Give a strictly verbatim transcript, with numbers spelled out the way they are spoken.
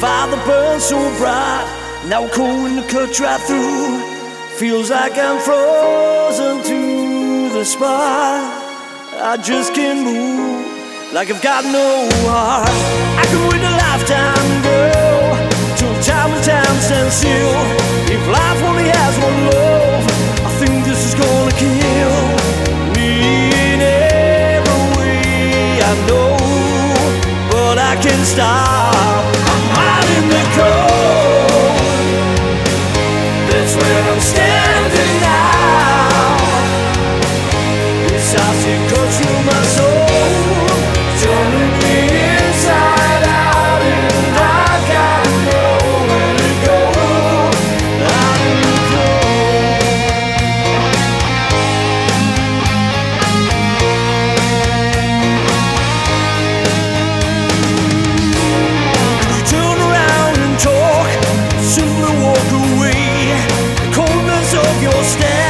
fire that burns so bright, now cold and cut right through. Feels like I'm frozen to the spot. I just can't move, like I've got no heart. I could wait a lifetime, girl, till time and time stand still. If life only has one love, I think this is gonna kill me in every way I know, but I can't stop. I'm out in the cold, that's where I'm standing now. This acid cuts through my soul, turning me inside out, and I got nowhere to go. Out in the cold. You turn around and talk, simply walk away. The coldness of your stare